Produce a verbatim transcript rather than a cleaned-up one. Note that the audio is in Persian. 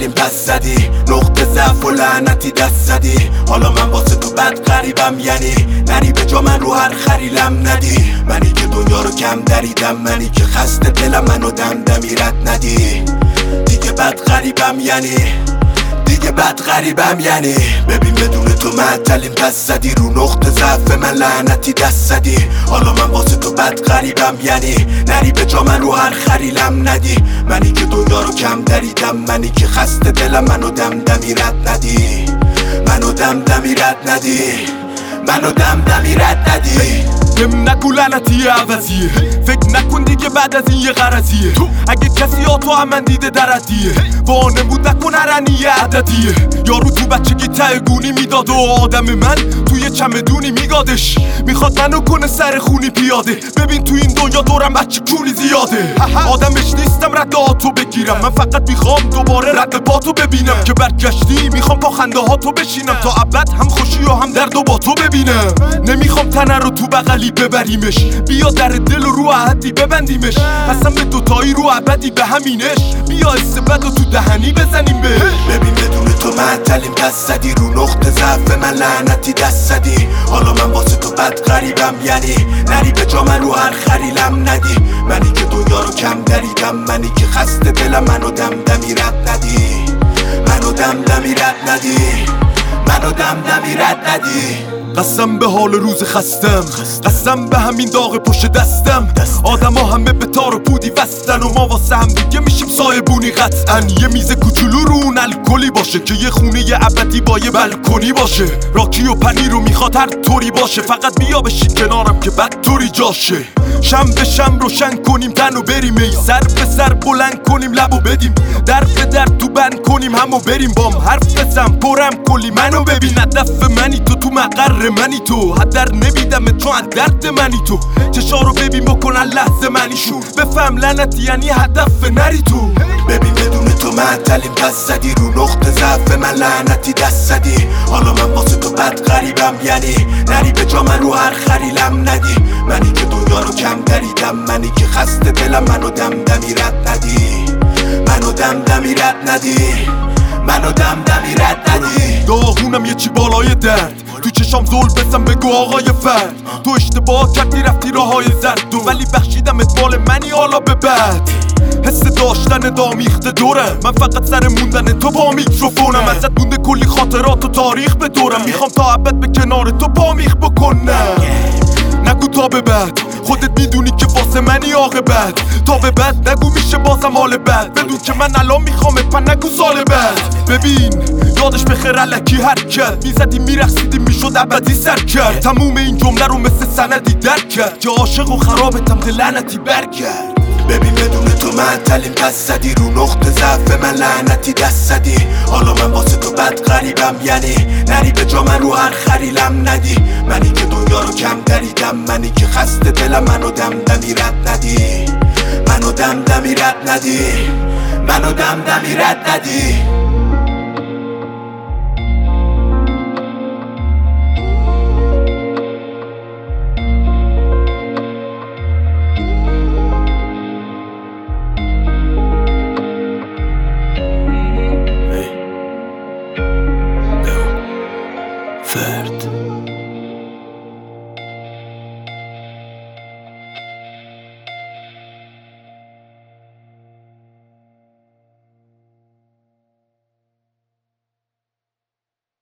معتلیم پس زدی، نقطه ضعف و لعنتی دست زدی. حالا من واسه تو بد غریبم، یعنی نری به جا من رو هر خریلم ندی. منی که دنیا رو کم دریدم، منی که خسته دلم منو دمدمی رد ندی. دیگه بد غریبم یعنی دیگه بد غریبم یعنی ببین بدون تو معطلیم پس زدی، رو نقطه ضعف من لعنتی دست زدی. حالا من واسه تو بد غریبم، یعنی نری به جا من رو هر خریلم ندی. منی که دنیا رو کم دریدم، منی که خسته دلم منو دمدمی رد ندی. منو دمدمی رد ندی منو دمدمی رد ندی. بهم نگو لعنتی عوضیه، فکر نکن دیگه بعد از این یه غرضیه. اگه کسی ها تو هم من دیده دردیه، با نمود نکن هرنی عددیه. یارو تو بچگی ته گونی میداد و آدم من توی چمدونی میگادش. میخواد منو کنه سر خونی پیاده، ببین تو این دنیا دورم بچه کونی زیاده. آدمش نیستم رد آتو بگیرم، من فقط میخوام دوباره رد پاتو ببینم. که برگشتی میخوام پا خنده ها تو بشینم، تا ابد هم خوشی و هم درد و با تو ببینم. نمیخوام تنه رو تو بغلی ببریمش، بیا در دل و رو عهدی ببندیمش. اصلا به دوتایی رو ابدی به همینش، بیا استبد و تو دهنی بزنیم بهش. ببین بدون تو معطلیم پس زدی، رو نقطه ضعف من لعنتی دست زدی. حالا من واسه تو بد غریبم، یعنی نری به جا من رو هر خریلم ندی. منی که دنیا رو کم دریدم، منی که خسته دلم منو دمدمی رد ندی. منو دمدمی رد ندی منو دمدمی رد ندی. قسم به حال روز خستم، قسم به همین داغ پشت دستم. آدم ها همه به تار و پودی وستن و ما واسه هم دیگه میشیم سایبونی قطعا. یه میز کوچولو رو اون الکلی باشه، که یه خونه یه ابدی با یه بلکنی باشه. راکی و پنیر رو میخواد هر طوری باشه، فقط بیا بشین کنارم که بد طوری جاشه. شم به شم روشن کنیم تن و بریم، ای سر به سر بلند کنیم لب و بدیم. در به در تو بند کنیم همو بریم بام. حرف بزن پرم کلی منو ببین، هدف منی تو تو مقر منی تو. هدر نمیدم چون درد منی تو. چشارو ببین بکنن لحظه منی شو، بفهم لعنتی یعنی هدف نری تو. ببین بدون تو معطلیم پس زدی، رو نقطه ضعف من لعنتی دست زدی. حالا من واسه تو بد غریبم، یعنی نری به جا من رو هر خریلم ندی. منی که دنیا رو کم دریدم، منی که خسته دلم منو دمدمی رد ندی. منو دمدمی رد ندی منو دمدمی رد ندی. داغونم یه چی بالای درد، تو چشام زول بزن بگو آقای فرد. تو اشتباه کردی رفتی راه های زرد، تو ولی بخشیدمت مال منی حالا به بعد. حس داشتن دامیخته دورم، من فقط سر موندن تو با میکروفونم. ازت مونده کلی خاطرات و تاریخ به دورم، میخوام تا ابد به کنار تو بامیخ بکنم. نگو تا به بعد، خودت میدونی که واسه منی عاقبت. تا به بعد نگو میشه بازم حال بد، بدون که من الان میخوام پن نگو سال بعد. ببین یادش بخیر الکی حرکت، میزدیم میرخصیدیم میشد ابدی سر کرد. تموم این جمله رو مثل سندی درک کرد، که عاشق و خرابتم ده لعنتی برگرد. ببین بدون تو معطلیم پس زدی، رو نقطه ضعف من لعنتی دست زدی. حالا من واسه تو بد غریبم، یعنی نری به جا من رو هر خریلم ندی. منی که دنیا رو کم دریدم، منی که خسته دلم منو دمدمی رد ندی. منو دمدمی رد ندی منو دمدمی رد ندی